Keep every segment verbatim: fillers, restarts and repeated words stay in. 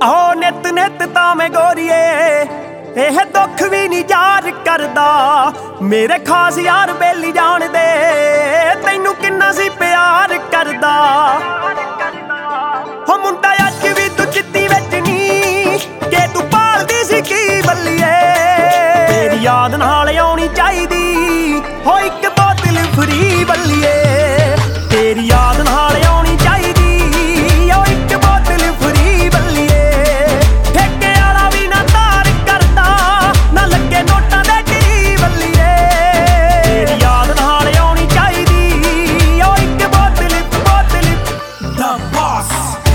ਆਹੋ ਨਿਤ ਨਿਤ ਤਾਂ ਮੈਂ ਗੋਰੀਏ ਇਹ ਦੁੱਖ ਵੀ ਨਹੀਂ ਯਾਰ ਕਰਦਾ। ਮੇਰੇ ਖਾਸ ਯਾਰ ਬੇਲੀ ਜਾਣਦੇ ਤੈਨੂੰ ਕਿੰਨਾ ਸੀ ਪਿਆਰ ਕਰਦਾ। ਹੋ ਮੁੰਡਾ ਅੱਜ ਵੀ ਤੂੰ ਚਿੱਤੀ ਵਿੱਚ ਨਹੀਂ ਕਿ ਤੂੰ ਭਾਲਦੀ ਸੀ ਕੀ ਬੱਲੀਏ। ਤੇਰੀ ਯਾਦ ਨਾਲ ਆਉਣੀ ਚਾਹੀਦੀ ਹੋ ਇੱਕ ਬੋਤਲ ਫਰੀ ਬੱਲੀਏ। ਤੇਰੀ ਯਾਦ ਨਾਲ ਆਉਣੀ ਚਾਹੀਦੀ ਹੋ ਇੱਕ ਬੋਤਲ ਫਰੀ ਬੱਲੀਏ। ਠੇਕੇ ਵਾਲਾ ਵੀ ਨਾ ਤਾਰ ਕਰਦਾ ਨਾ ਲੱਗੇ ਨੋਟਾਂ ਦੇ ਢੀ ਬੱਲੀਏ। ਤੇਰੀ ਯਾਦ ਨਾਲ ਆਉਣੀ ਚਾਹੀਦੀ ਹੋ ਇੱਕ ਬੋਤਲ ਬੋਤਲ ਦਾ ਬਾਸ।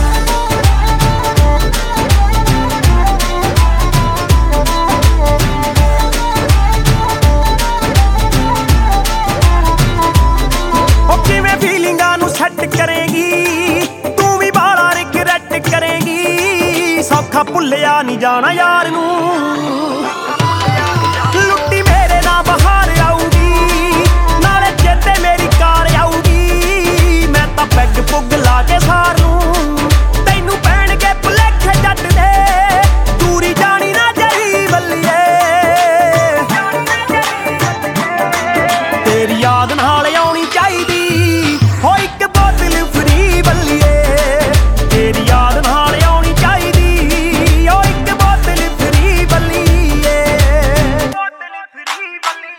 ਸੈੱਟ ਕਰੇਗੀ ਤੂੰ ਵੀ ਬਾਲਾ ਰਿਗਰੈਟ ਕਰੇਗੀ। ਸੌਖਾ ਭੁੱਲਿਆ ਨਹੀਂ ਜਾਣਾ ਯਾਰ ਨੂੰ ਲੁੱਟੀ ਮੇਰੇ ਨਾਲ ਬਹਾਰ ਆਊਗੀ ਨਾਲੇ ਚੇਤੇ ਮੇਰੀ ਕਾਰ ਆਊਗੀ। ਮੈਂ ਤਾਂ ਪੈਗ ਪੁੱਗ ਲਾ ਕੇ ਸਾਰ ਨੂੰ ਤੈਨੂੰ ਪੈਣਗੇ ਭੁਲੇਖੇ ਜੱਟ ਦੇ ਦੂਰੀ ਜਾਣੀ ਨਾ ਜਾਈ ਬੱਲੀਏ। ਤੇਰੀ ਯਾਦ ਨਾਲ ਆਉਣੀ ਚਾਹੀਦੀ ਹੋ ਇੱਕ ਬੋਤਲ ਫਰੀ ਬੱਲੀਏ। ਤੇਰੀ ਯਾਦ ਨਾਲ ਆਉਣੀ ਚਾਹੀਦੀ ਹੋ ਇੱਕ ਬੋਤਲ ਫਰੀ ਬੱਲੀਏ। ਬੋਤਲ ਫਰੀ ਬੱਲੀਏ।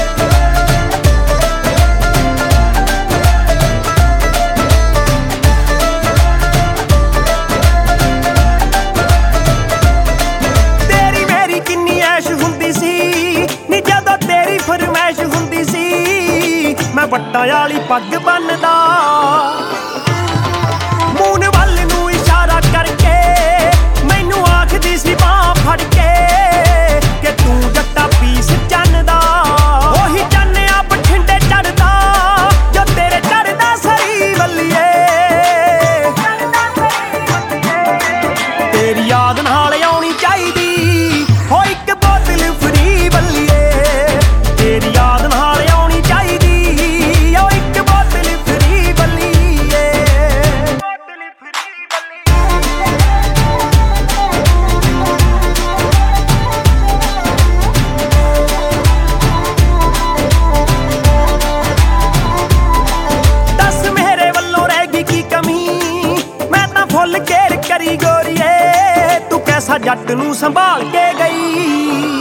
ਤੇਰੀ ਮੇਰੀ ਕਿੰਨੀ ਐਸ਼ ਹੁੰਦੀ ਸੀ ਨੀ ਜਦੋਂ ਤੇਰੀ ਫਰਮੈਸ਼ ਹੁੰਦੀ ਸੀ। ਮੈਂ ਵੱਟਾਂ ਵਾਲੀ ਪੱਗ ਬੰਨਦਾ ਮੂਨ ਵੱਲ ਨੂੰ ਇਸ਼ਾਰਾ ਕਰਕੇ ਮੈਨੂੰ ਆਖਦੀ ਸੀ ਬਾਂਹ ਫੜ ਕੇ ਕਿ ਤੂੰ ਜੱਟਾ ਪੀਸ ਚੰਨ ਦਾ। ਉਹੀ ਚੰਨ ਆ ਬਠਿੰਡੇ ਚੜਦਾ ਜੋ ਤੇਰੇ ਚੜਦਾ ਸਰੀ ਬੱਲੀਏ। ਤੇਰੀ ਯਾਦ ਨਾਲ ਆਉਣੀ ਚਾਹੀਦੀ ਹੋ ਇੱਕ ਬੋਤਲ ਫਰੀ ਬੱਲੀਏ। ਤੇਰੀ ਯਾਦ ਨਾਲ ਆਉਣੀ ਚਾਹੀਦੀ ਹੋ ਇੱਕ ਬੋਤਲ ਫਰੀ ਬੱਲੀਏ। ਬੋਤਲ ਫਰੀ ਬੱਲੀਏ। ਦੱਸ ਮੇਰੇ ਵੱਲੋਂ ਰਹਿ ਗਈ ਕੀ ਕਮੀ ਮੈਂ ਤਾਂ ਫੁੱਲ ਕੇਅਰ ਕਰੀ ਗੋਰੀਏ। ਤੂੰ ਕੈਸਾ ਜੱਟ ਨੂੰ ਸੰਭਾਲ ਕੇ ਗਈ।